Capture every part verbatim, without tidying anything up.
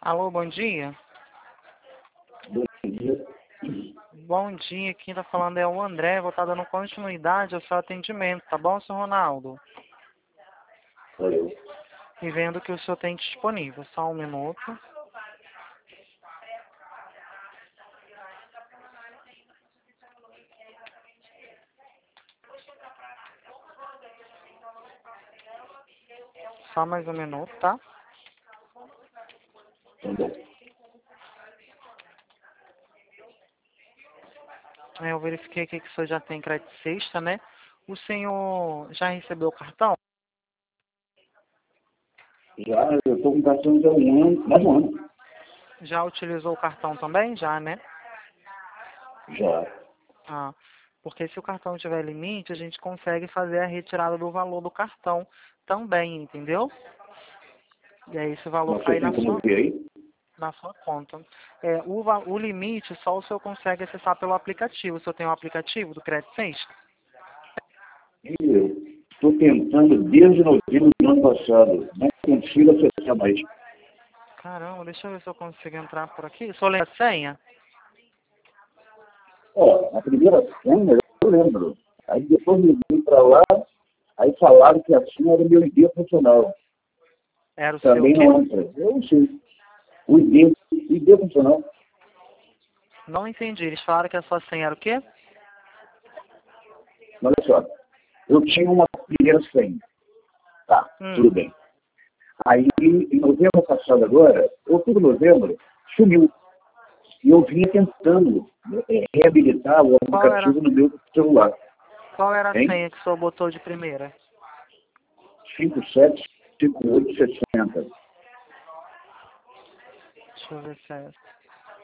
Alô, bom dia. Bom dia. Bom dia, quem tá falando é o André, vou estar dando continuidade ao seu atendimento, tá bom, senhor Ronaldo? Sou eu. E vendo que o senhor tem disponível, só um minuto. Só mais um minuto, tá? Tá bom. Eu verifiquei aqui que o senhor já tem crédito sexta, né? O senhor já recebeu o cartão? Já, eu estou com cartão já há um ano, mais um ano. Já utilizou o cartão também? Já, né? Já. Ah, porque se o cartão tiver limite, a gente consegue fazer a retirada do valor do cartão também, entendeu? E aí esse valor Mas você cai tem na como sua, ver aí? na sua conta. É, o, va- o limite só o senhor consegue acessar pelo aplicativo. O senhor tem um aplicativo do Crédito Sexta? E eu estou tentando desde novembro do ano passado. Não consigo acessar mais. Caramba, deixa eu ver se eu consigo entrar por aqui. O senhor lembra a senha? Ó, a primeira senha eu lembro. Aí depois me vim para lá, aí falaram que a senha era meu I D funcional. Era o seu o Também quê? não entra. Eu não sei. O I D, I D funcional. Não entendi. Eles falaram que a sua senha era o quê? Olha só, eu tinha uma primeira senha. Tá, Hum. tudo bem. Aí, em novembro passado agora, outubro, novembro, sumiu. E eu vinha tentando é, reabilitar o Qual era, aplicativo no meu celular. qual era a Hein? senha que o senhor botou de primeira? cinco sete cinco oito sessenta. Deixa eu ver se é essa.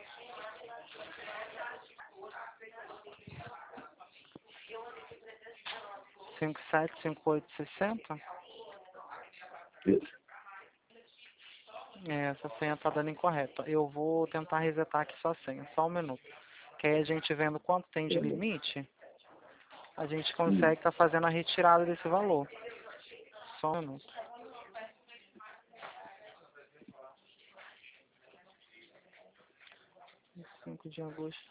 cinco sete cinco oito sessenta? Isso. É, essa senha tá dando incorreta. Eu vou tentar resetar aqui sua senha. Só um minuto. Que aí a gente vendo quanto tem de limite, a gente Hum. consegue estar fazendo a retirada desse valor. Só um minuto. cinco de agosto.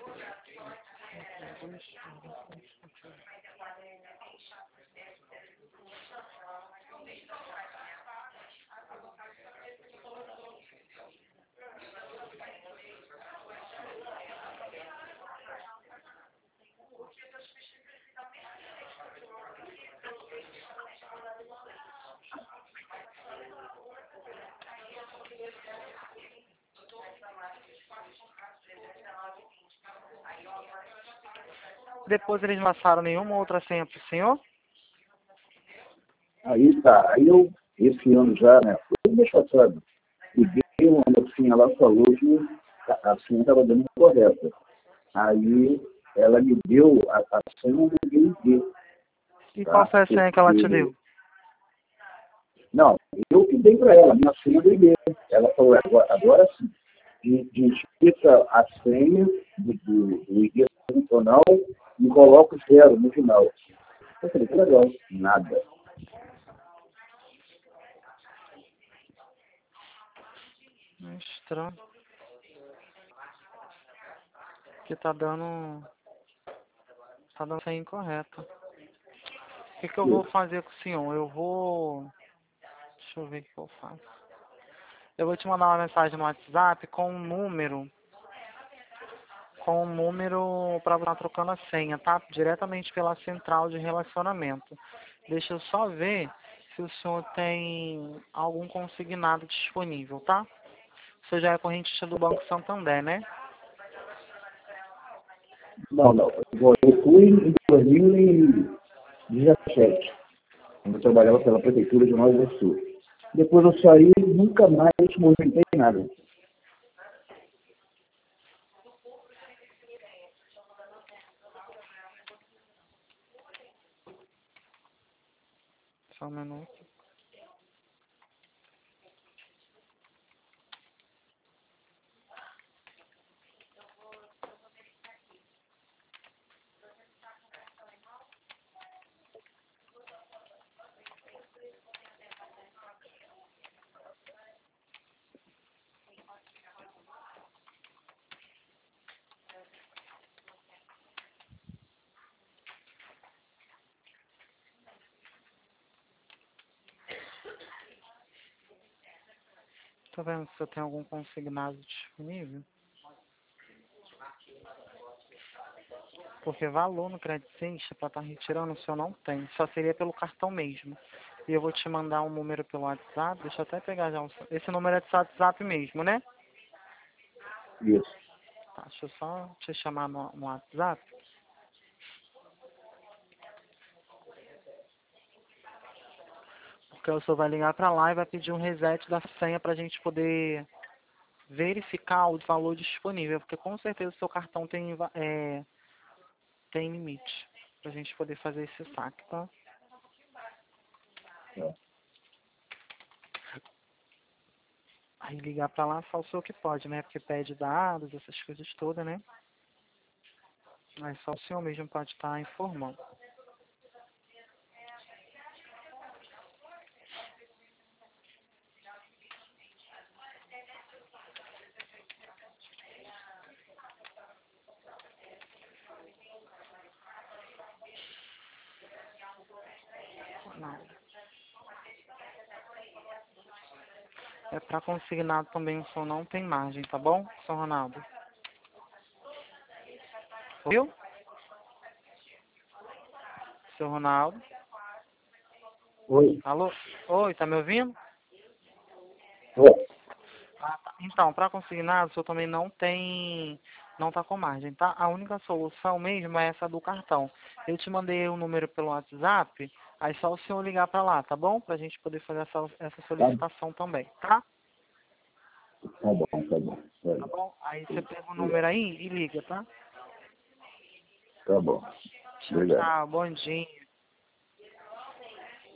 Depois eles não passaram nenhuma outra senha pro senhor? Aí tá. Aí eu, esse ano já, né? Foi o mês passado. Liguei, uma mocinha lá falou que a, a senha estava dando correta. Aí ela me deu a, a senha do I D. E qual Tá? foi a senha que ela te Porque deu? não, eu que dei para ela, minha senha do I D. Ela falou, agora, agora sim, di- digita a senha do, do, do I D funcional e coloca o zero no final. Eu falei, que legal, nada. Hum, Estranho. Que tá dando. Tá dando senha incorreta. O que, que eu vou fazer com o senhor? Eu vou. Deixa eu ver o que eu faço. Eu vou te mandar uma mensagem no WhatsApp com um número. Com um número para você estar trocando a senha, tá? Diretamente pela central de relacionamento. Deixa eu só ver se o senhor tem algum consignado disponível, tá? O senhor já é correntista do Banco Santander, né? Não, não. Bom, eu fui em dois mil e dezessete, quando eu trabalhava pela Prefeitura de Nova Iguaçu. Depois eu saí e nunca mais movimentei nada. Só um minuto. Tô vendo se eu tenho algum consignado disponível. Porque valor no Credit Sensor para estar retirando, o senhor não tem. Só seria pelo cartão mesmo. E eu vou te mandar um número pelo WhatsApp. Deixa eu até pegar já. Um... Esse número é do WhatsApp mesmo, né? Isso. Tá, deixa eu só te chamar no, no WhatsApp. Porque o senhor vai ligar para lá e vai pedir um reset da senha para a gente poder verificar o valor disponível. Porque com certeza o seu cartão tem, é, tem limite. Para a gente poder fazer esse saque, tá? É. Aí ligar pra lá só o senhor que pode, né? Porque pede dados, essas coisas todas, né? Mas só o senhor mesmo pode estar informando. Não. É pra consignado também o senhor não tem margem, tá bom, São Ronaldo? Viu? Seu Ronaldo? Oi. Alô? Oi, tá me ouvindo? Oi. Ah, tá. Então, para consignado, o senhor também não tem, não tá com margem, tá? A única solução mesmo é essa do cartão. Eu te mandei o número pelo WhatsApp, aí só o senhor ligar para lá, tá bom? Pra gente poder fazer essa, essa Tá, solicitação também, tá? tá bom, tá bom. Tá Tá bom. bom? Aí você pega o Obrigado. número aí e liga, tá? Tá bom. Tchau, Obrigado. tchau. Bom dia.